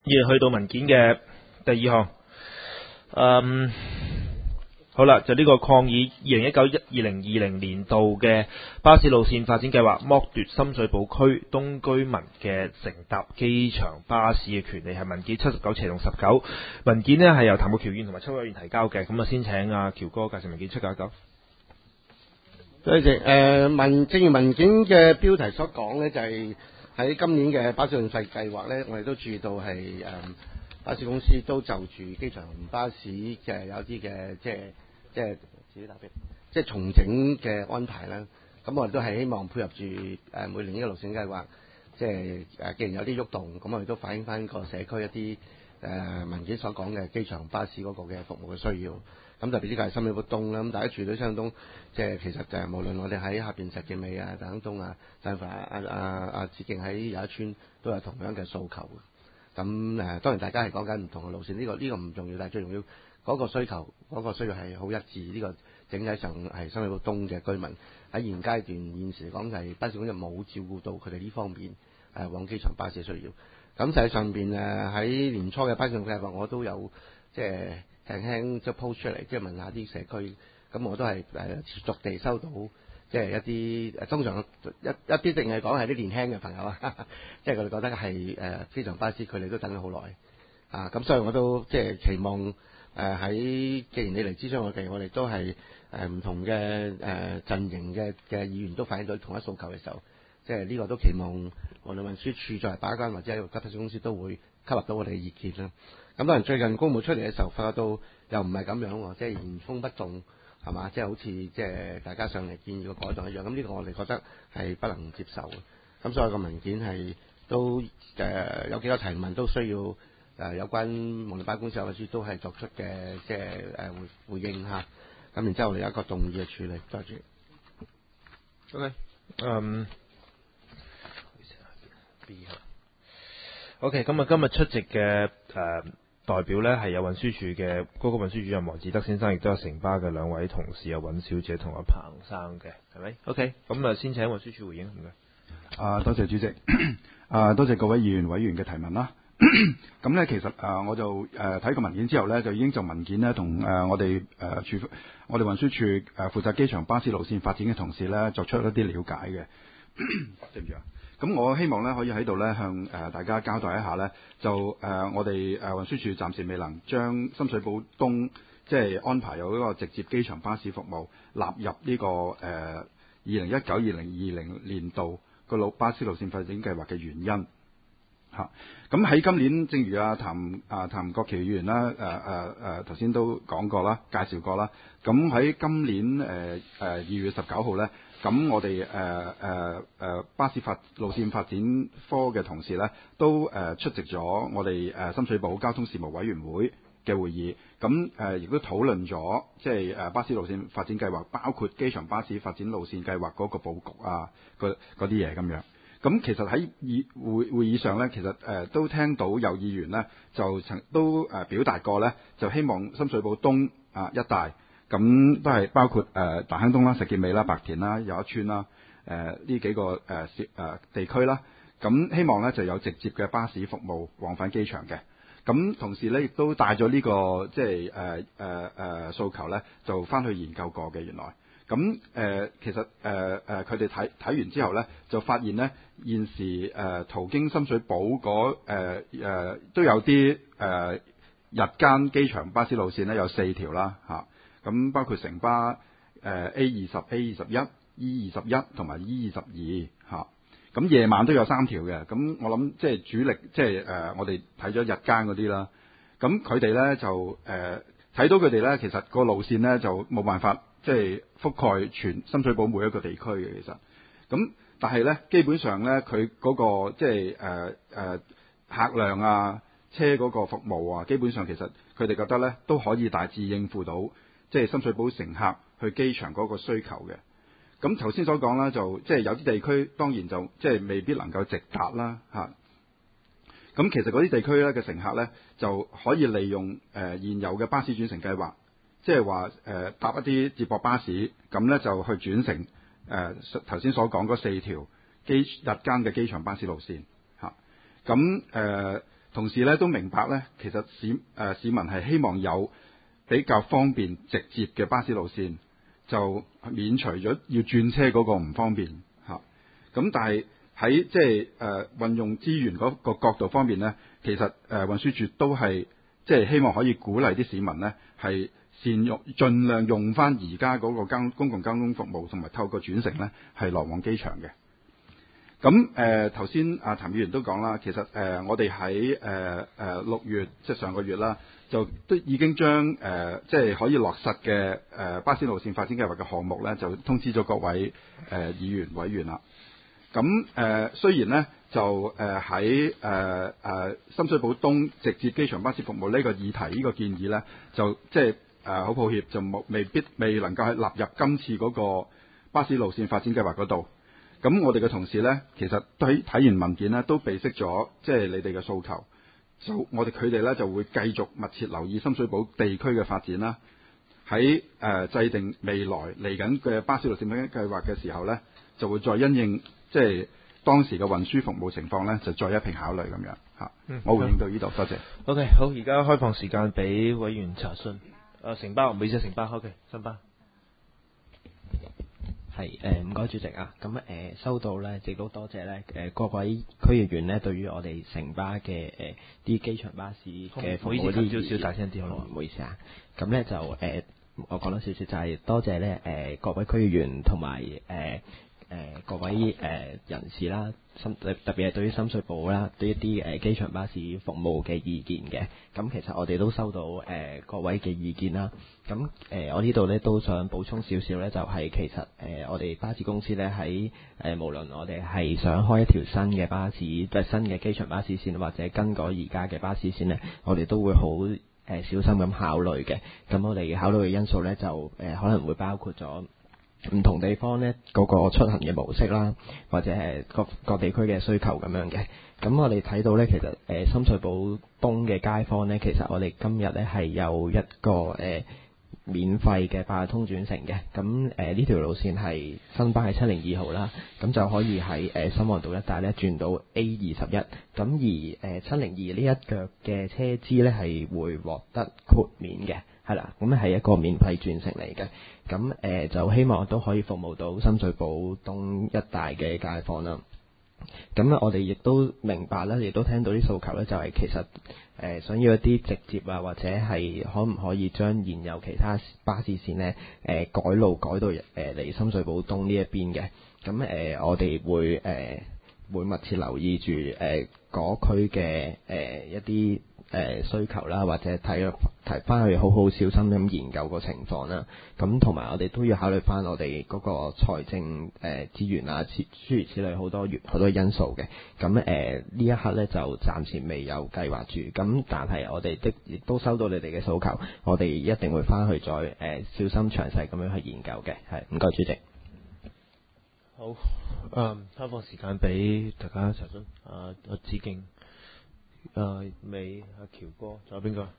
去到文件嘅第二項，好啦，就呢個抗議2019-2020年度嘅巴士路線發展計劃，剝奪深水埗區東居民嘅乘搭機場巴士嘅權利，係文件79/19。文件呢係由譚國僑議員同埋邱委員提交嘅，咁啊先請阿喬哥介紹文件799。 多謝。正如文件嘅標題所講呢，就係喺今年嘅巴士運費計劃呢，我哋都注意到係巴士公司都就住機場巴士嘅有啲嘅即係重整嘅安排啦。咁我哋都係希望配合住每年呢個路線計劃，即係既然有啲喐動，咁我哋都反映翻個社區一啲文件所講嘅機場巴士嗰個嘅服務嘅需要。咁特別呢個係深水埗東啦，咁大家住到深水埗東，即係其實就係無論我哋喺下邊石硤尾啊、大坑東啊、甚至致敬喺有一村都有同樣嘅訴求。咁當然大家係講緊唔同嘅路線，呢個唔重要，但係最重要嗰個需求係好一致。呢個整體上係深水埗東嘅居民喺現階段現時嚟講係巴士公司冇照顧到佢哋呢方面往機場巴士嘅需要。咁實際上邊喺年初嘅巴士計劃我都有即係輕輕即係 post 出嚟，即係問下啲社區，咁我都係持續地收到，即係一啲通常一啲淨係講係啲年輕嘅朋友啊，即係佢哋覺得係機場巴士佢哋都等咗好耐啊，咁所以我都即係期望喺既然你嚟諮詢我哋都係唔同嘅陣營嘅議員都反映到同一訴求嘅時候，即係呢個都期望無論運輸署作為把關或者係巴士公司都會吸納到我哋嘅意見啦。咁當然最近公佈出嚟嘅時候，發覺到又唔係咁樣喎，即係原封不動係嘛，即係好似即係大家上嚟建議個改動一樣。咁呢個我哋覺得係不能接受嘅。咁所以個文件係都有幾個提問都需要有關無論巴士公司或者都係作出嘅即係回應嚇。咁然之後我哋有一個動議嘅處理，多謝。 OK，咁啊今日出席嘅代表呢係有運輸署嘅嗰個運輸主任黃志德先生，亦都有城巴嘅兩位同事，有尹小姐同阿彭生嘅，係咪 ？OK，咁啊先請運輸署回應，唔該。 多謝主席，多謝各位議員委員嘅提問啦。咁呢，其實我就睇個文件之後呢，就已經就文件呢同我哋運輸署負責機場巴士路線發展嘅同事呢作出一啲了解嘅。對唔住啊。咁我希望咧可以喺度咧向大家交代一下咧，就我哋運輸署暫時未能將深水埗東即係安排有一個直接機場巴士服務納入呢個2019-2020年度個巴士路線發展計劃嘅原因嚇。咁喺今年，正如譚國僑議員啦頭先都講過啦，介紹過啦。咁喺今年2月19號咧。咁我哋巴士路線發展科嘅同事咧，都出席咗我哋深水埗交通事務委員會嘅會議，咁亦都討論咗即係巴士路線發展計劃，包括機場巴士發展路線計劃嗰個佈局啊，嗰啲嘢咁樣。咁其實喺會議上咧，其實都聽到有議員咧就都表達過咧，就希望深水埗東一帶。咁都係包括大坑東啦、石硤尾啦、白田啦、又一村啦，呢幾個地區啦。咁希望咧就有直接嘅巴士服務往返機場嘅。咁同時咧亦都帶咗呢個即係訴求咧，就翻去研究過嘅原來。咁其實佢哋睇完之後咧，就發現咧現時途經深水埗都有啲日間機場巴士路線咧有4條啦嚇。咁包括城巴A20、A21、E21同埋 E22嚇，咁夜晚都有3條嘅。咁我諗即係主力，即係我哋睇咗日間嗰啲啦。咁佢哋咧就睇到佢哋咧，其實個路線咧就冇辦法即係覆蓋全深水埗每一個地區嘅。其實咁，但係咧基本上咧佢嗰個即係客量啊、車嗰個服務啊，基本上其實佢哋覺得咧都可以大致應付到。即係深水埗乘客去機場嗰個需求嘅。咁頭先所講啦，就即係有啲地區當然就即係未必能夠直達啦嚇。咁其實嗰啲地區咧嘅乘客咧就可以利用現有嘅巴士轉乘計劃，即係話搭一啲接駁巴士，咁咧就去轉乘頭先所講嗰4條日間嘅機場巴士路線嚇。咁同時咧都明白咧，其實市民係希望有比較方便直接嘅巴士路線，就免除咗要轉車嗰個唔方便嚇。咁但係喺即係運用資源嗰個角度方面咧，其實運輸署都係即係希望可以鼓勵啲市民咧係善用，盡量用翻而家嗰個公共交通服務，同埋透過轉乘咧係來往機場嘅。咁頭先譚議員都講啦，其實我哋喺6月即係上個月啦，就都已經將即係可以落實嘅巴士路線發展計劃嘅項目咧，就通知咗各位議員委員啦。咁雖然咧就喺深水埗東直接機場巴士服務呢個議題呢個建議咧，就即係好抱歉就未能夠係納入今次嗰個巴士路線發展計劃嗰度。咁我哋嘅同事咧，其實都睇完文件咧，都備悉咗即係你哋嘅訴求。就佢哋咧就會繼續密切留意深水埗地區嘅發展啦。喺制定未來嚟緊嘅巴士路線發展計劃嘅時候咧，就會再因應即係當時嘅運輸服務情況咧，就再一併考慮咁樣嚇。我回應到呢度，多謝。 OK， 好，而家開放時間俾委員查詢。城巴，唔好意思，城巴 OK， 新巴。 係唔該主席啊，咁收到咧，亦都多謝咧各位區議員咧對於我哋城巴嘅啲機場巴士嘅服務啲少少大聲啲好， 唔好意思啊。咁咧就我講多少少就係多謝咧各位區議員同埋各位人士啦，特別係對於深水埗啦，對一啲機場巴士服務嘅意見嘅。咁其實我哋都收到各位嘅意見啦。咁我呢度咧都想補充少少咧，就係其實我哋巴士公司咧喺無論我哋係想開一條新嘅巴士，即係新嘅機場巴士線，或者更改而家嘅巴士線咧，我哋都會好小心咁考慮嘅。咁我哋考慮嘅因素咧就可能會包括咗唔同地方咧嗰個出行嘅模式啦，或者係各地區嘅需求咁樣嘅。咁我哋睇到咧，其實深水埗東嘅街坊咧，其實我哋今日咧係有一個免費嘅八達通轉乘嘅。咁呢條路線係新巴係702號啦，咁就可以喺深旺道一帶咧轉到 A21。咁而702呢一腳嘅車資咧係會獲得豁免嘅。係啦，咁係一個免費轉乘嚟嘅。咁就希望都可以服務到深水埗東一帶嘅街坊啦。咁我哋亦都明白啦，亦都聽到啲訴求咧，就係其實想要一啲直接啊，或者係可唔可以將現有其他巴士線咧改路改到嚟深水埗東呢一邊嘅。咁我哋會密切留意住嗰區嘅一啲需求啦，或者提翻去好好小心咁研究個情況啦。咁同埋我哋都要考慮翻我哋嗰個財政資源啊，諸如此類好多因素嘅。咁呢一刻咧就暫時未有計劃住。咁但係我哋亦都收到你哋嘅訴求，我哋一定會翻去再小心詳細咁樣去研究嘅。係，唔該主席。 好，開放時間俾大家查詢。阿子敬。未阿喬哥，仲有邊個？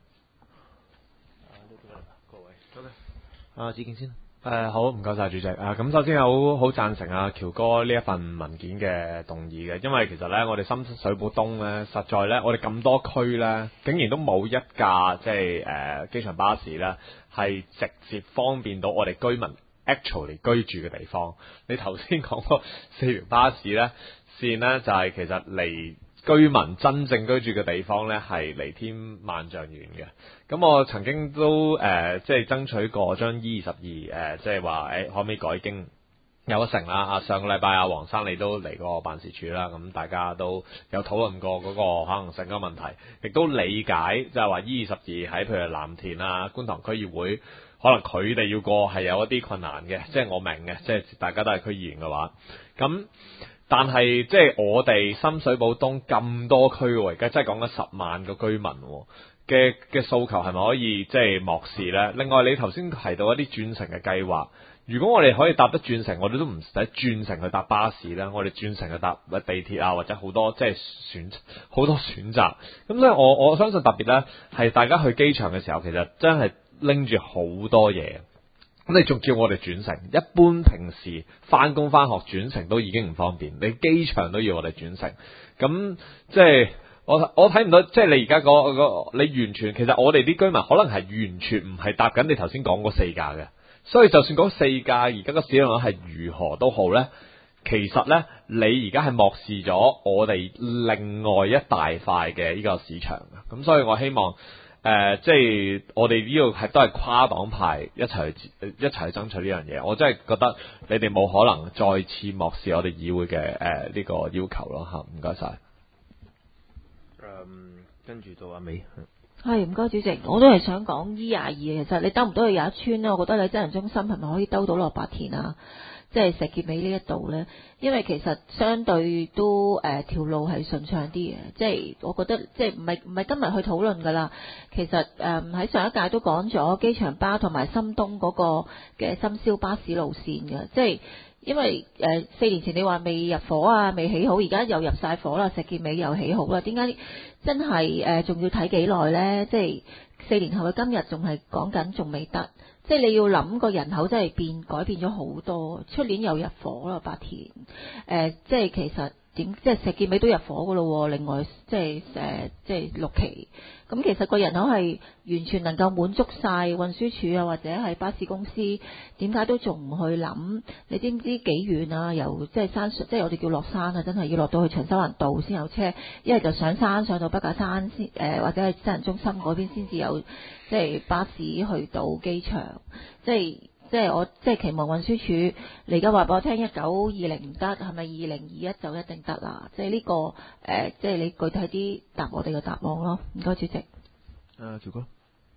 各位，好嘅。阿子敬先。 好，唔該晒主席。咁首先好贊成阿喬哥呢一份文件嘅動議嘅，因為其實咧，我哋深水埗東咧，實在咧，我哋咁多區咧，竟然都冇一架即係機場巴士咧，係直接方便到我哋居民 actually 居住嘅地方。你頭先講嗰4條巴士咧線咧，就係其實離居民真正居住嘅地方呢，係離天萬丈遠嘅。咁我曾經都即係爭取過將 E22即係話可唔可以改經有得成啦。上個禮拜阿黃生你都嚟過辦事處啦，咁大家都有討論過嗰個可能性嘅問題，亦都理解即係話 E22喺譬如藍田啊、觀塘區議會，可能佢哋要過係有一啲困難嘅，即係我明嘅，即係大家都係區議員嘅話，咁。但係即係我哋深水埗東咁多區喎，而家真係講緊10萬個居民嘅訴求係咪可以即係漠視呢？另外你頭先提到一啲轉乘嘅計劃，如果我哋可以搭得轉乘，我哋都唔使轉乘去搭巴士啦，我哋轉乘去搭地鐵啊，或者好多即係好多選擇。咁所以我相信特別呢，係大家去機場嘅時候，其實真係拎住好多嘢。咁你仲叫我哋轉乘？一般平時翻工翻學轉乘都已經唔方便，你機場都要我哋轉乘，咁即係我睇唔到，即係你而家你完全其實我哋啲居民可能係完全唔係搭緊你頭先講嗰4架嘅，所以就算嗰4架而家個使用率係如何都好咧，其實咧你而家係漠視咗我哋另外一大塊嘅呢個市場嘅，咁所以我希望即係我哋呢度都係跨黨派一齊去爭取呢樣嘢，我真係覺得你哋冇可能再次漠視我哋議會嘅呢個要求咯嚇，唔該晒。 跟住到阿美。 係唔該主席，我都係想講 E22，其實你兜唔到去廿一村咧，我覺得你真人中心係咪可以兜到落白田啊？即係石硤尾呢一度咧，因為其實相對都條路係順暢啲嘅，即係我覺得即係唔係今日去討論㗎啦。其實喺上一屆都講咗機場巴同埋深東嗰個嘅深宵巴士路線嘅，即係因為4年前你話未入伙啊，未起好，而家又入晒伙啦，石硤尾又起好啦，點解真係仲要睇幾耐呢？即係4年後嘅今日仲係講緊仲未得，即係你要諗個人口真係改變咗好多，出年又入伙啦，白田即係其實即係石硤尾都入伙噶咯，另外即係6期，咁其實個人口係完全能夠滿足晒運輸署啊或者係巴士公司，點解都仲唔去諗？你知唔知幾遠啊？由即係山上，即係我哋叫落山啊，真係要落到去長洲環道先有車，一係就上山上到北架山先或者係真人中心嗰邊先至有即係巴士去到機場，即係我即係期望運輸署，你而家話俾我聽1920唔得，係咪2021就一定得啦？即係呢個即係你具體啲答我哋嘅答案咯。唔該主席。 喬哥，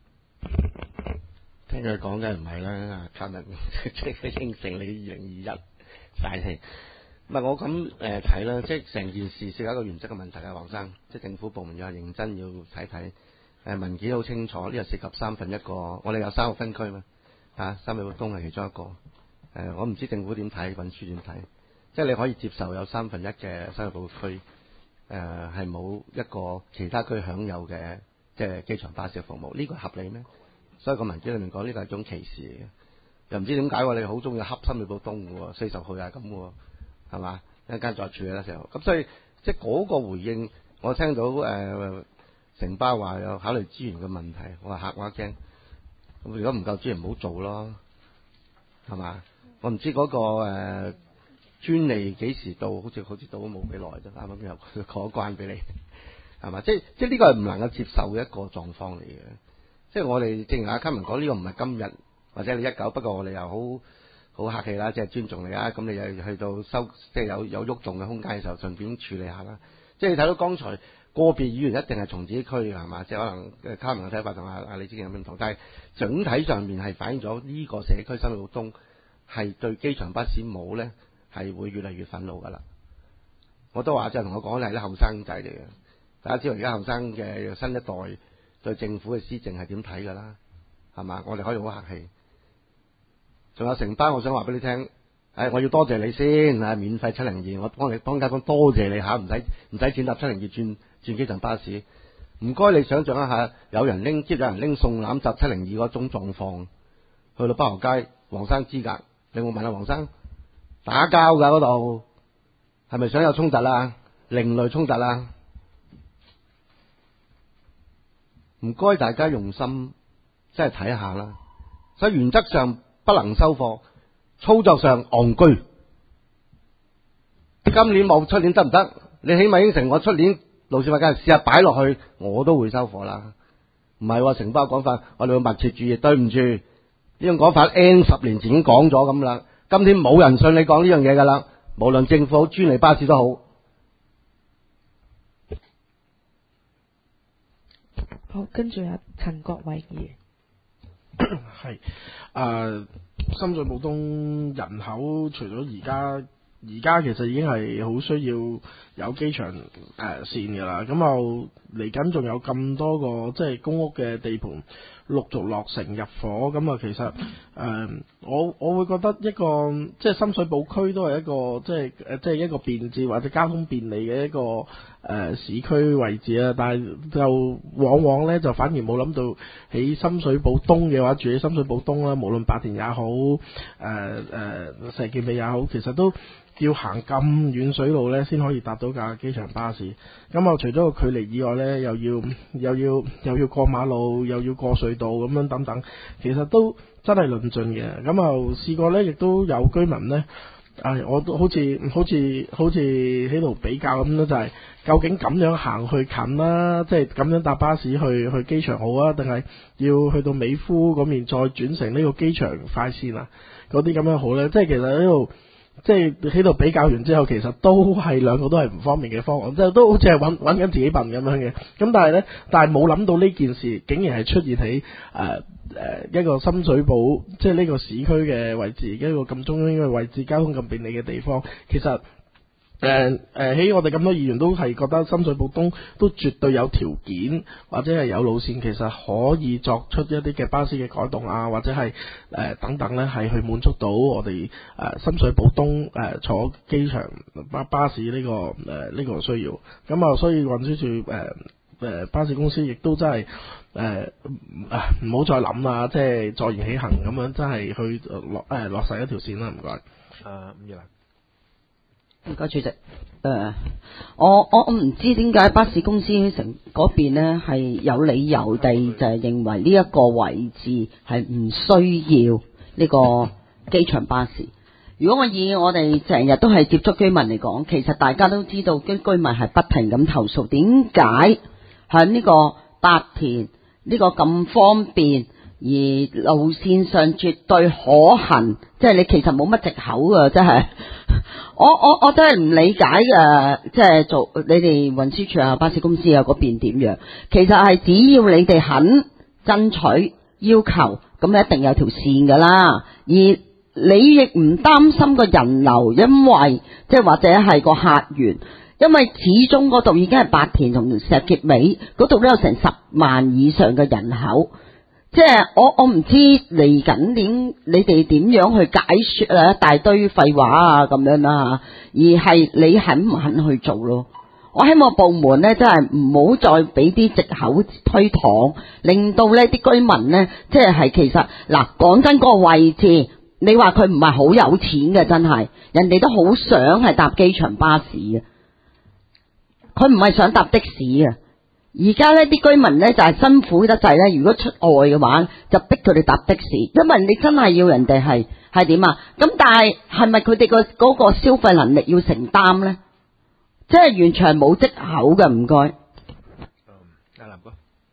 聽佢講梗係唔係啦，卡文即係應承你2021晒氣。唔係我咁睇啦，即係成件事係一個原則嘅問題啊，黃生，即係政府部門要認真要睇睇。文件好清楚，呢個涉及1/3個，我哋有3個分區嘛。三美東係其中一個，我唔知政府點睇，運輸點睇，即係你可以接受有1/3嘅西部區，係冇一個其他區享有嘅即係機場巴士嘅服務，呢個合理咩？所以個文件裏面講呢個係一種歧視嚟嘅，又唔知點解喎？你好中意恰新美東嘅喎，40號啊咁喎，係嘛？一陣間再處理啦時候，咁所以即係嗰個回應，我聽到城巴話有考慮資源嘅問題，我話嚇我一驚。咁如果唔夠資源唔好做咯，係嘛？我唔知嗰個專利幾時到，好似到都冇幾耐啫，啱啱又過一關俾你，係嘛？即係呢個係唔能夠接受嘅一個狀況嚟嘅。即係我哋正如阿卡文講，呢個唔係今日或者你19，不過我哋又好客氣啦，即係尊重你啊。咁你又去到即係有喐動嘅空間嘅時候，順便處理下啦。即係你睇到剛才。個別議員一定係從自己區嘅係嘛，即係可能卡文嘅睇法同阿李志敬有咩唔同，但係整體上面係反映咗呢個社區新路東係對機場巴士冇咧係會越嚟越憤怒㗎啦。我都話即係同我講係啲後生仔嚟嘅，大家知道而家後生嘅新一代對政府嘅施政係點睇㗎啦，係嘛？我哋可以好客氣。仲有城巴，我想話俾你聽。我要多謝你先，免費702，我幫街坊多謝你嚇，唔使錢搭702轉機場巴士。唔該，你想象一下，有人拎送攬搭702嗰種狀況，去到北河街黃生資格，你有冇問下黃生？打交㗎嗰度，係咪想有衝突啊？另類衝突啊？唔該，大家用心，真係睇下啦。所以原則上不能收貨。操作上戇居，今年冇，出年得唔得？你起碼應承我出年路線劃界試下擺落去，我都會收貨啦。唔係話城巴講法，我哋會密切注意。對唔住，呢種講法 N10年前已經講咗咁啦。今天冇人信你講呢樣嘢噶啦，無論政府好，專利巴士都好。 好，跟住阿陳國偉議員。 係深水埗東人口除咗而家其實已經係好需要有機場線㗎啦，咁又嚟緊仲有咁多個即係公屋嘅地盤陸續落成入伙，咁啊其實我會覺得一個即係深水埗區都係一個即係一個便捷或者交通便利嘅一個市區位置啊，但係就往往咧就反而冇諗到喺深水埗東嘅話，住喺深水埗東啦，無論白田也好，石硤尾也好，其實都要行咁遠水路咧，先可以搭到架機場巴士。咁啊，除咗個距離以外咧，又要過馬路，又要過隧道咁樣等等，其實都真係論盡嘅。咁啊，試過咧，亦都有居民咧，我都好似喺度比較咁咧，就係究竟咁樣行去近啦，即係咁樣搭巴士去機場好啊，定係要去到美孚嗰面再轉乘呢個機場快線啊？嗰啲咁樣好咧？即係其實喺度。即係喺度比較完之後，其實都係兩個都係唔方便嘅方案，即係都好似係揾緊自己笨咁樣嘅。咁但係冇諗到呢件事竟然係出現喺一個深水埗，即係呢個市區嘅位置，一個咁中央嘅位置，交通咁便利嘅地方，其實。喺我哋咁多議員都係覺得深水埗東都絕對有條件或者係有路線，其實可以作出一啲嘅巴士嘅改動啊，或者係等等咧，係去滿足到我哋深水埗東坐機場巴士呢個需要。咁啊，所以運輸署巴士公司亦都真係唔好再諗啦，即係坐言起行咁樣，真係去落實一條線啦。唔該。 伍耀蘭。 唔該，主席。我唔知點解巴士公司城嗰邊呢係有理由地就係認為呢一個位置係唔需要呢個機場巴士。如果我以我哋成日都係接觸居民嚟講，其實大家都知道，居民係不停咁投訴，點解喺呢個白田呢個咁方便，而路線上絕對可行，即係你其實冇乜藉口㗎，真係。我真係唔理解嘅，即係做你哋運輸署啊、巴士公司啊嗰邊點樣？其實係只要你哋肯爭取要求，咁一定有條線㗎啦。而你亦唔擔心個人流，因為即係或者係個客源，因為始終嗰度已經係白田同石硤尾嗰度都有成10萬以上嘅人口。即係我唔知嚟緊點你哋點樣去解說一大堆廢話啊咁樣啦，而係你肯唔肯去做咯？我希望部門呢真係唔好再俾啲藉口推搪，令到呢啲居民呢，即係其實嗱講真個位置，你話佢唔係好有錢嘅，真係人哋都好想係搭機場巴士嘅，佢唔係想搭的士嘅。而家呢啲居民呢，就係辛苦得滯呢，如果出外嘅話就逼佢哋搭的士，因為你真係要人哋係點啊？咁但係咪佢哋嗰個消費能力要承擔呢？即係完全係冇藉口嘅，唔該。 阿林哥，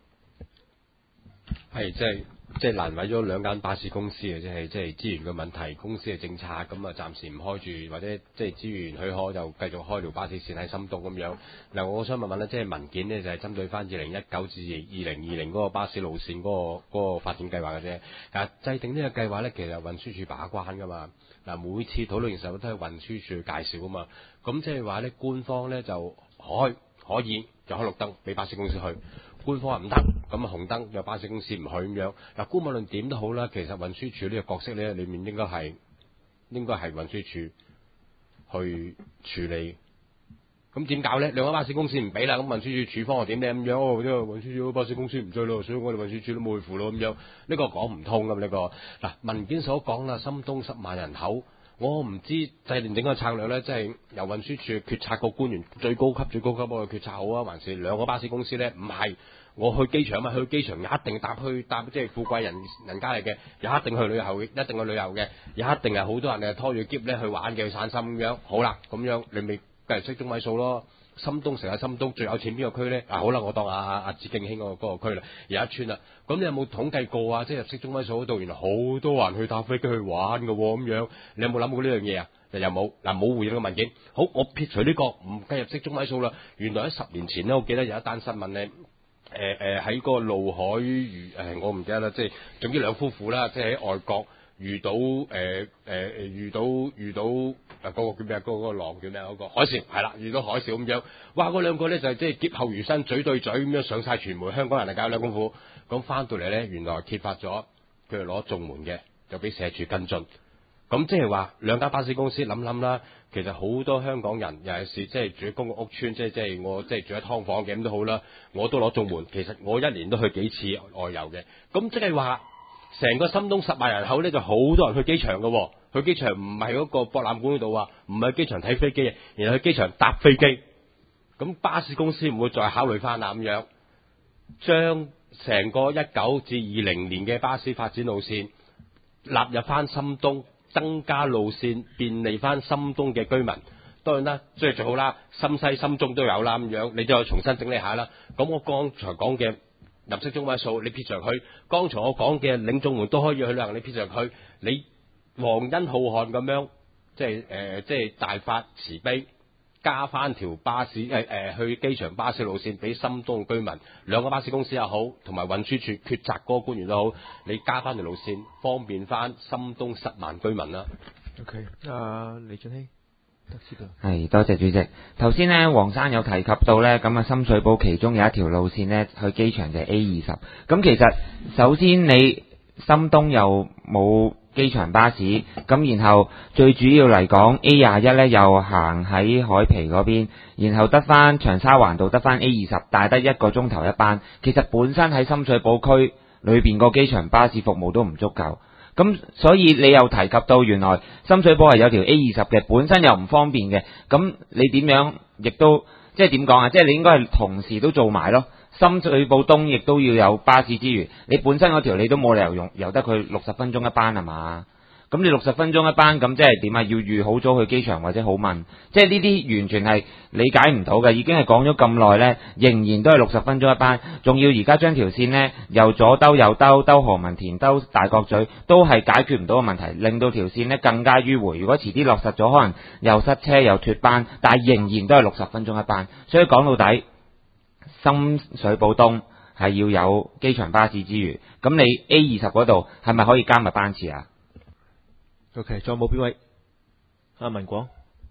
係即係難為咗兩間巴士公司嘅，即係資源嘅問題，公司嘅政策咁啊，暫時唔開住，或者即係資源許可就繼續開條巴士線喺深東咁樣。嗱，我想問問咧，即係文件呢，就係針對翻2019至2020嗰個巴士路線嗰個發展計劃嘅啫。嗱，制定呢個計劃呢，其實運輸署把關噶嘛。嗱，每次討論嘅時候都係運輸署介紹啊嘛。咁即係話呢，官方呢就可以就開綠燈俾巴士公司去。官方話唔得，咁啊紅燈有巴士公司唔去咁樣。嗱，姑勿論點都好啦，其實運輸署呢個角色咧，裏面應該係運輸署去處理。咁點搞咧？兩個巴士公司唔俾啦，咁運輸署處方又點咧？咁樣因為運輸署巴士公司唔追咯，所以我哋運輸署都冇去付咯咁樣。呢個講唔通㗎呢個。嗱，文件所講啦，深東10萬人口。我唔知制定整個策略咧，即係由運輸署決策個官員最高級幫佢決策好啊，還是兩個巴士公司咧？唔係，我去機場嘛，去機場一定搭即係富貴人家嚟嘅，又一定去旅遊嘅，一定去旅遊嘅，又一定係好多人拖住篋咧去玩嘅，去散心咁樣。好啦，咁樣你咪計嚟識中位數咯。深東成日深東最有錢邊個區咧？好啦，我當阿致敬興嗰個區啦，有一村啦。咁你有冇統計過啊？即係入息中位數嗰度，原來好多人去搭飛機去玩㗎喎，咁樣你有冇諗過呢樣嘢啊？又冇嗱，冇回應個文件。好，我撇除呢個唔計入息中位數啦。原來喺10年前咧，我記得有一單新聞咧，喺個怒海我唔記得啦，即係總之兩夫婦啦，即係喺外國遇到嗰個叫咩啊？嗰個浪叫咩啊？嗰個海嘯係啦，遇到海嘯咁樣，哇！嗰兩個咧就係即係劫後餘生，嘴對嘴咁樣上晒傳媒，香港人嚟搞兩公婦。咁翻到嚟咧，原來揭發咗佢哋攞綜援嘅，就俾社署跟進。 咁即係話兩間巴士公司諗諗啦，其實好多香港人尤其是即係住喺公共屋邨，即係我即係住喺劏房嘅咁都好啦，我都攞綜援，其實我一年都去幾次外遊嘅。咁即係話成個深東10萬人口咧，就好多人去機場嘅喎。去機場唔係嗰個博覽館嗰度啊，唔係去機場睇飛機，然後去機場搭飛機。咁巴士公司唔會再考慮翻啦咁樣，將成個19至20年嘅巴士發展路線納入翻深東。增加路線，便利翻深東嘅居民。當然啦，即係最好啦，深西、深中都有啦咁樣，你都有重新整理下啦。咁我剛才講嘅入息中位數，你撇上去；剛才我講嘅領綜援都可以去旅行，你撇上去。你皇恩浩瀚咁樣，即係大發慈悲，加翻條巴士去機場巴士路線俾深東嘅居民，兩個巴士公司又好，同埋運輸處決策嗰個官員都好，你加翻條路線，方便翻深東10萬居民啦。 OK，李俊熙，得知道。 係，多謝主席。頭先呢，黃生有提及到呢，咁啊深水埗其中有一條路線呢，去機場就係 A20。咁其實首先你深東又冇機場巴士，咁然後最主要嚟講 A21 呢又行喺海皮嗰邊，然後得翻長沙灣道得翻 A20，但係得1個鐘頭一班。其實本身喺深水埗區裏邊個機場巴士服務都唔足夠，咁所以你又提及到原來深水埗係有條 A20嘅，本身又唔方便嘅，咁你點樣亦都即係點講啊？即係你應該係同時都做埋咯。深水埗東亦都要有巴士之餘，你本身嗰條你都冇理由由得佢60分鐘一班係嘛？咁你60分鐘一班，咁即係點啊？要預好早去機場或者好問，即係呢啲完全係理解唔到嘅。已經係講咗咁耐呢，仍然都係60分鐘一班，仲要而家將條線呢又左兜右兜，兜何文田兜大角咀，都係解決唔到嘅問題，令到條線呢更加迂迴。如果遲啲落實咗，可能又塞車又脫班，但係仍然都係60分鐘一班。所以講到底，深水埗東係要有機場巴士之餘，咁你 A20 嗰度係咪可以加密班次啊 ？OK，仲有冇邊位？阿文廣，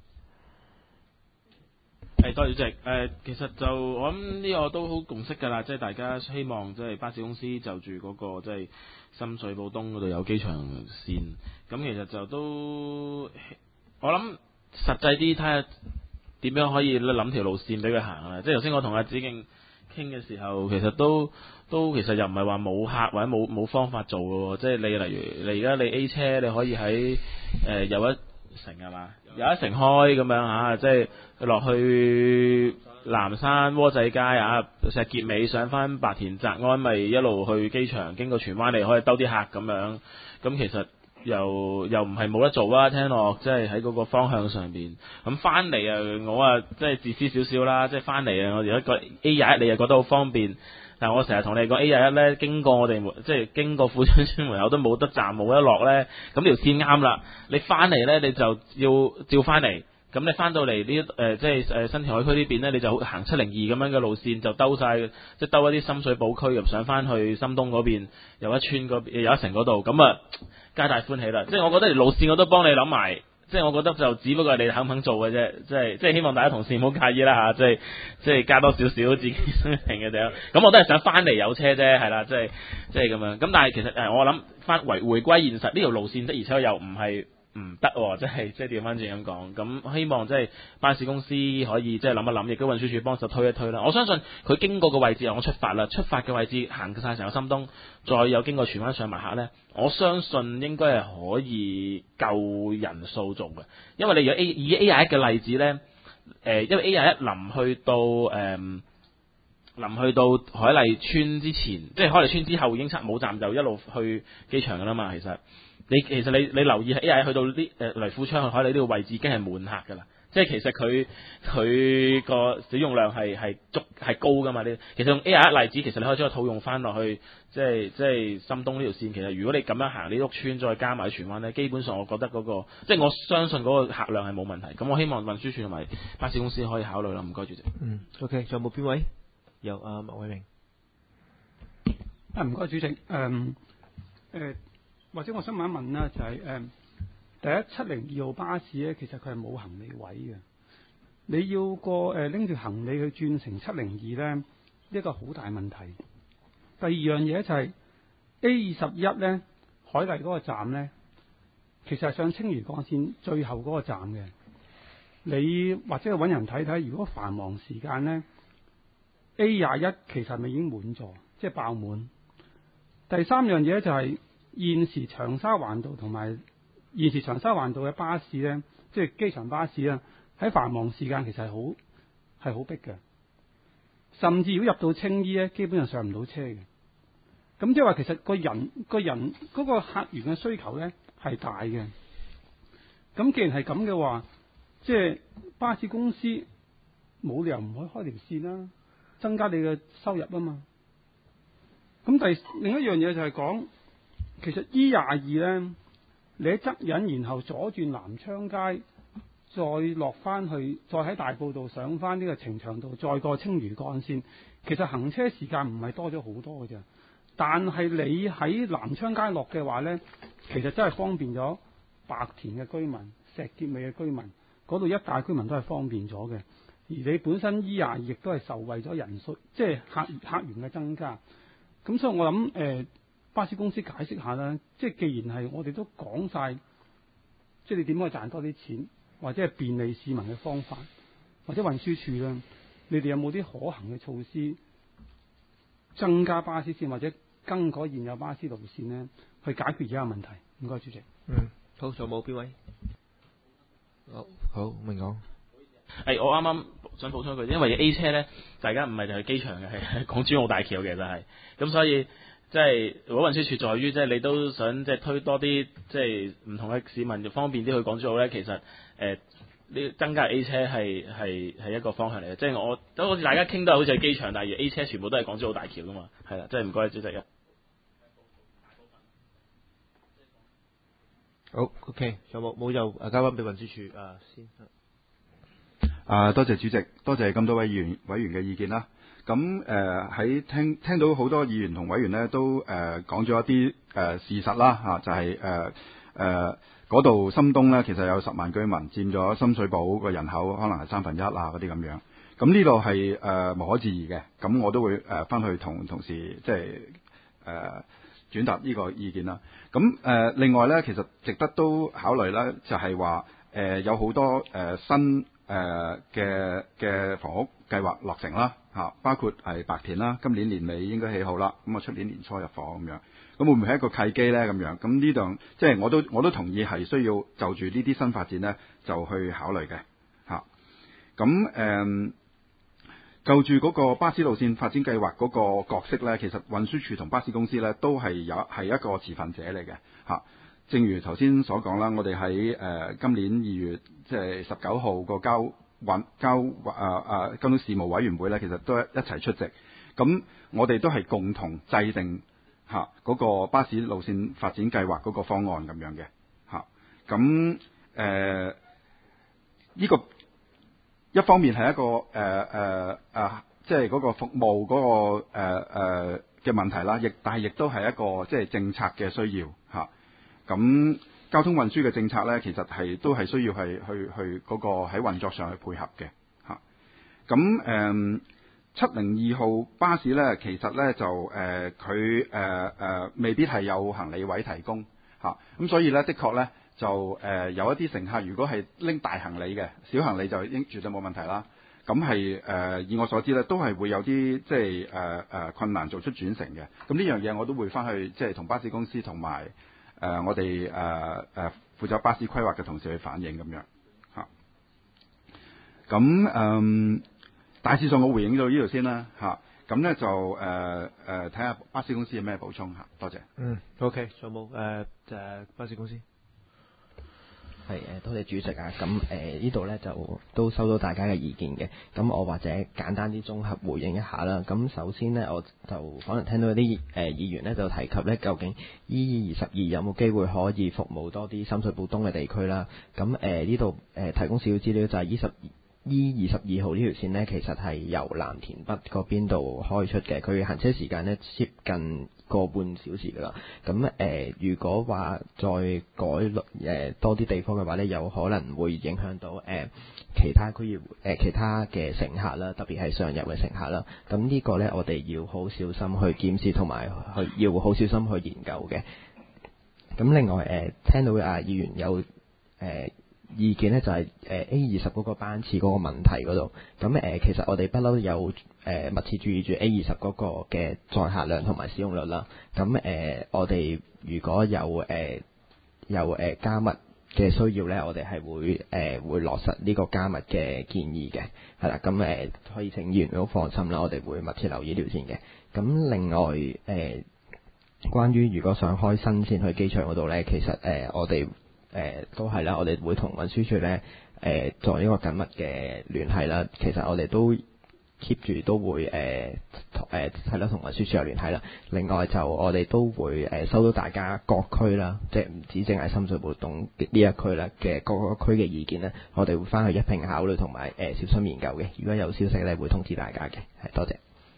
多謝主席。其實就我諗呢個都好共識㗎啦，即係大家希望即係巴士公司就住嗰個即係深水埗東嗰度有機場線。咁其實就都我諗實際啲睇下點樣可以諗條路線俾佢行啦。即係頭先我同阿子敬傾嘅時候，其實都其實又唔係話冇客或者冇方法做嘅喎，即係你例如你而家你 A 車你可以喺又一城係嘛，又一城開咁樣嚇，即係落去南山窩仔街啊，石硤尾上翻白田澤安，咪一路去機場，經過荃灣你可以兜啲客咁樣，咁其實又唔係冇得做啊！聽落即係喺嗰個方向上邊，咁翻嚟啊，我啊即係自私少少啦，即係翻嚟啊，我而家個 A21你又覺得好方便，但係我成日同你講 A21咧，經過我哋即係經過富昌村門口都冇得站冇得落咧，咁條線啱啦，你翻嚟咧你就要照翻嚟。咁你翻到嚟呢即係新田海區呢邊咧，你就行702咁樣嘅路線，就兜晒，即係兜一啲深水埗區，入上翻去深東嗰邊，又一村嗰邊，又一城嗰度，咁啊，皆大歡喜啦！即係我覺得路線我都幫你諗埋，即係我覺得就只不過係你肯唔肯做嘅啫，即係希望大家同事唔好介意啦嚇，即係加多少少自己生平嘅啫。咁我都係想翻嚟有車啫，係啦，即係咁樣。咁但係其實我諗翻回歸現實，呢條路線的而且又唔係唔得喎，即係調翻轉咁講，咁希望即係巴士公司可以即係諗一諗，亦都運輸署幫手推一推啦。我相信佢經過個位置由我出發啦，出發嘅位置行晒成個深東，再有經過荃灣上埋客呢，我相信應該係可以夠人數做嘅。因為你如果以 A21 嘅例子呢，因為 A21 臨去到海麗村之前，即係海麗村之後已經冇站，就一路去機場噶啦嘛，其實你留意係 A21 去到啲嚟富昌去海里呢個位置已經係滿客㗎啦，即係其實佢個使用量係高㗎嘛。你其實用 A21 例子，其實你可以將個套用翻落去，即係深東呢條線。其實如果你咁樣行呢屋村，再加埋荃灣咧，基本上我覺得嗰個即係我相信嗰個客量係冇問題。咁我希望運輸署同埋巴士公司可以考慮啦。唔該主席。 OK，仲有冇邊位？有麥偉明。 唔該主席。或者我想問一問啦，就係第一702號巴士咧，其實佢係冇行李位嘅。你要拎住行李去轉乘702咧，一個好大問題。第二樣嘢就係 A21咧，海麗嗰個站咧， 其實係上青嶼幹線最後嗰個站嘅。你或者揾人睇睇，如果繁忙時間呢 A21 其實咪已經滿座，即係爆滿。第三樣嘢就係現時長沙灣道同埋現時長沙灣道嘅巴士呢，即係機場巴士啊，喺繁忙時間其實係好逼嘅，甚至如果入到青衣呢，基本上上唔到車嘅。咁即係話其實個人嗰個客源嘅需求呢係大嘅。咁既然係咁嘅話，即係巴士公司冇理由唔可以開條線啦，增加你嘅收入啊嘛。咁另一樣嘢就係講，其實 E22呢，你喺側引，然後左轉南昌街，再落翻去，再喺大埔道上翻呢個呈祥道，再過青嶼幹線，其實行車時間唔係多咗好多嘅啫。但係你喺南昌街落嘅話呢，其實真係方便咗白田嘅居民、石硤尾嘅居民，嗰度一帶居民都係方便咗嘅。而你本身 E22亦都係受惠咗人數，即係客源嘅增加。咁所以我諗巴士公司解釋下啦，即係既然係我哋都講晒，即係你點可以賺多啲錢，或者係便利市民嘅方法，或者運輸署啦，你哋有冇啲可行嘅措施，增加巴士線或者更改現有巴士路線呢，去解決而家嘅問題？唔該，主席。 好，仲有冇邊位？好，明講。 我啱啱想補充一句，因為 A 車咧，大家唔係就係機場嘅，係港珠澳大橋嘅就係，咁所以即係如果運輸署在於即係你都想即係推多啲即係唔同嘅市民方便啲去港珠澳咧，其實呢增加 A 車係一個方向嚟嘅，即係我都好似大家傾得好似係機場，但係 A 車全部都係港珠澳大橋噶嘛，係啦，即係唔該主席啊。 好 ，OK， 有冇就交翻俾運輸署先。 多謝主席，多謝咁多位委員嘅意見啦。咁喺聽到好多議員同委員呢都講咗一啲事實啦就係嗰度深東呢其實有10萬居民，佔咗深水埗個人口可能係1/3嗰啲咁樣。咁呢度係無可置疑嘅。咁我都會翻去同同事即係轉達呢個意見啦。咁另外呢，其實值得都考慮呢，就係話有好多新嘅房屋計劃落成啦包括係白田啦，今年年尾應該起好啦，咁出年年初入伙咁樣，咁會唔會係一個契機咧？咁樣，咁呢度即係我都同意係需要就住呢啲新發展咧，就去考慮嘅咁就住嗰個巴士路線發展計劃嗰個角色咧，其實運輸署同巴士公司咧都係一個持份者嚟嘅正如頭先所講啦，我哋喺今年2月即係19號個交通事務委員會咧，其實都一齊出席。咁我哋都係共同制定嗰個巴士路線發展計劃嗰個方案咁樣嘅咁呢個一方面係一個即係嗰個服務嗰個嘅問題啦，但係亦都係一個即係政策嘅需要咁交通運輸嘅政策咧，其實都係需要係去嗰個喺運作上去配合嘅咁702號巴士咧，其實咧就佢未必係有行李位提供咁所以咧的確咧就有一啲乘客如果係拎大行李嘅，小行李就絕對冇問題啦。咁係以我所知咧，都係會有啲即係困難做出轉乘嘅。咁呢樣嘢我都會翻去即係同巴士公司同埋我哋負責巴士規劃嘅同事去反映咁樣咁大致上我回應到呢度先啦咁咧就睇下巴士公司有咩補充多謝。 OK， 仲有冇巴士公司？ 多謝主席啊！咁呢度呢，就都收到大家嘅意見嘅，咁我或者簡單啲綜合回應一下啦。咁首先呢，我就可能聽到啲議員呢就提及呢，究竟 E22有冇機會可以服務多啲深水埗東嘅地區啦？咁呢度提供少少資料就係E22號呢條線呢，其實係由藍田北嗰邊度開出嘅，佢行車時間呢接近個半小時噶啦。咁如果話再改多啲地方嘅話呢，有可能會影響到其他其他嘅乘客啦，特別係上游嘅乘客啦。咁呢個呢，我哋要好小心去檢視，同埋要好小心去研究嘅。 咁另外聽到議員有意見咧，就係A20嗰個班次嗰個問題嗰度。咁其實我哋不嬲有密切注意住 A20嗰個嘅載客量同埋使用率啦。咁我哋如果有加密嘅需要咧，我哋係會落實呢個加密嘅建議嘅，係啦。咁可以請議員都放心啦，我哋會密切留意條線嘅。咁另外關於如果想開新線去機場嗰度咧，其實我哋都係啦，我哋會同運輸署咧做一個緊密嘅聯繫啦。其實我哋都 keep 住都會係啦，同運輸署有聯繫啦。另外就我哋都會收到大家各區啦，即係唔止淨係深水埗東呢一區啦嘅各個區嘅意見咧，我哋會翻去一併考慮同埋小心研究嘅。如果有消息咧，會通知大家嘅。係，多謝。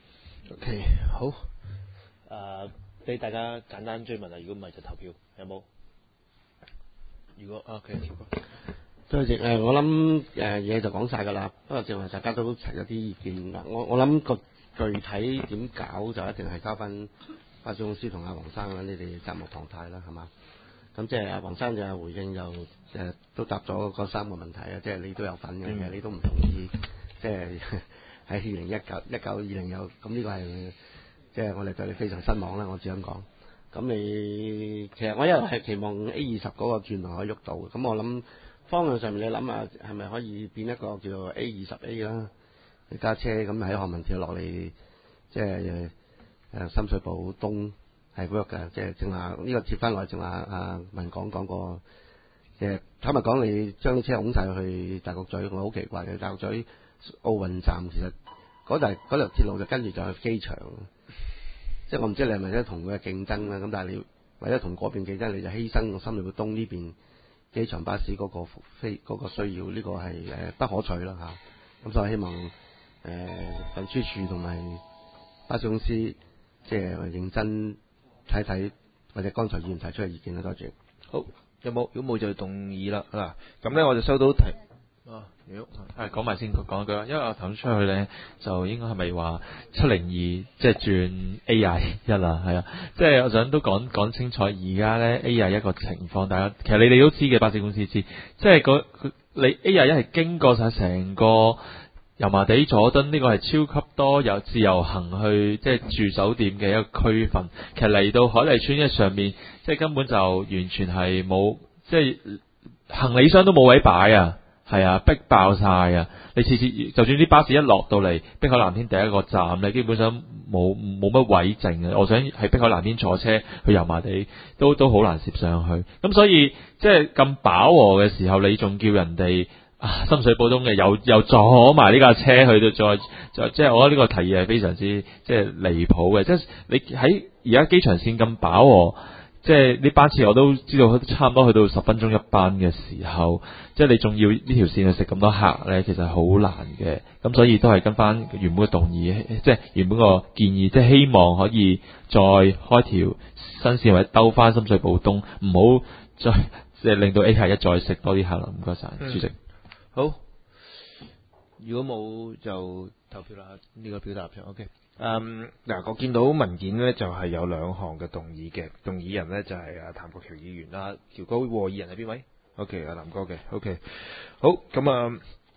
OK， 好。俾大家簡單追問啊，如果唔係就投票，有冇？如果 OK， 跳過。 多謝我諗嘢就講晒㗎啦。不過正話大家都提咗啲意見啦。我諗個具體點搞就一定係交翻巴士公司同阿黃生啦，你哋責無旁貸啦，係嘛？咁即係阿黃生就回應就都答咗嗰3個問題啊，即係你都有份嘅，你都唔同意，即係喺2019-20有咁呢個係。即係我哋對你非常失望啦，我只咁講。咁你其實我一路係期望 A20 嗰個轉輪可以喐到。咁我諗方向上面你諗下係咪可以變一個叫做 A20A 啦？你揸車咁喺何文田落嚟，即係深水埗東係 work 嘅。即係正話呢個接翻來正話阿文講過。坦白講，你將啲車拱晒去大角咀，我好奇怪嘅。大角咀奧運站其實嗰條鐵路就跟住就去機場。即係我唔知你係咪咧同佢嘅競爭啦，咁但係你為咗同嗰邊競爭，你就犧牲深水埗東呢邊機場巴士嗰個需要，呢個係不可取啦嚇。咁所以希望運輸署同埋巴士公司即係認真睇睇，或者剛才議員提出嘅意見啦，多謝。 好，有冇？如果冇就動議啦嗱。咁咧我就收到提。 講埋先講一句，因為我頭先出去咧，就應該係咪話702即係轉 A21啦，係啊，即係我想都講清楚，而家咧 A21個情況，大家其實你哋都知嘅，巴士公司知，即係你 A21係經過晒成個油麻地佐敦呢個係超級多有自由行去即係住酒店嘅一個區份，其實嚟到海麗村嘅上面，即係根本就完全係冇，即係行李箱都冇位擺啊！係啊，逼爆晒啊！你次就算啲巴士一落到嚟碧海藍天第一個站咧，基本上冇乜位剩啊！我想喺碧海藍天坐車去油麻地都好難攝上去。咁所以即係咁飽和嘅時候，你仲叫人哋深水埗東嘅又坐埋呢架車去到再即係我覺得呢個提議係非常之即係離譜嘅。即係你喺而家機場線咁飽和。即係呢班次我都知道差唔多去到10分鐘一班嘅時候，即係你仲要呢條線去食咁多客咧，其實好難嘅。咁所以都係跟翻原本嘅動議，即係原本個建議，即係希望可以再開條新線或者兜翻深水埗東，唔好再即係令到 A21再食多啲客啦。唔該晒，主席。 好，如果冇就投票啦。呢個表達立場 OK。嗱，我見到文件呢就係有2項嘅動議嘅，動議人呢就係譚國僑議員啦，喬哥和議人係邊位 ？OK， 林哥嘅 OK， 好咁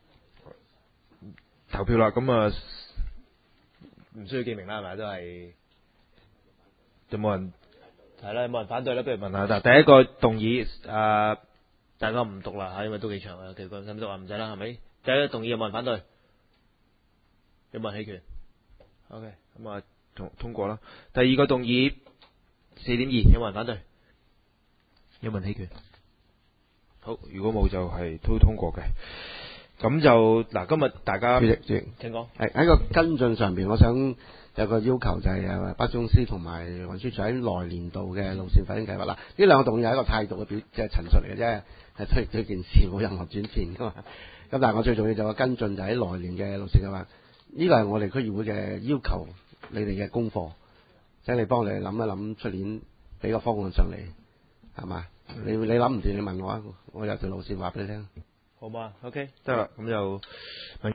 投票啦，咁唔需要記名啦，係咪都係？有冇人係啦？有冇人反對啦？不如問下。嗱，第一個動議大家唔讀啦嚇，因為都幾長啊。喬哥使唔使話唔使啦？係咪？第一個動議有冇人反對？有冇人棄權？OK， 咁通過啦。第二個動議 4.2 有冇人反對？有冇人棄權？好，如果冇就係都通過嘅。咁就嗱，今日大家主席請講。 喺個跟進上邊，我想有個要求就係巴士公司同埋運輸署喺來年度嘅路線發展計劃啦。呢兩個動議係一個態度嘅即係陳述嚟嘅啫，係對件事冇任何轉變噶嘛。咁但係我最重要就係個跟進就喺來年嘅路線計劃。呢個係我哋區議會嘅要求，你哋嘅功課，請你幫我哋諗一諗，出年俾個方案上嚟，係嘛？你諗唔掂，你問我啊，我有條路線話俾你聽， 好嘛？OK，得啦，咁就。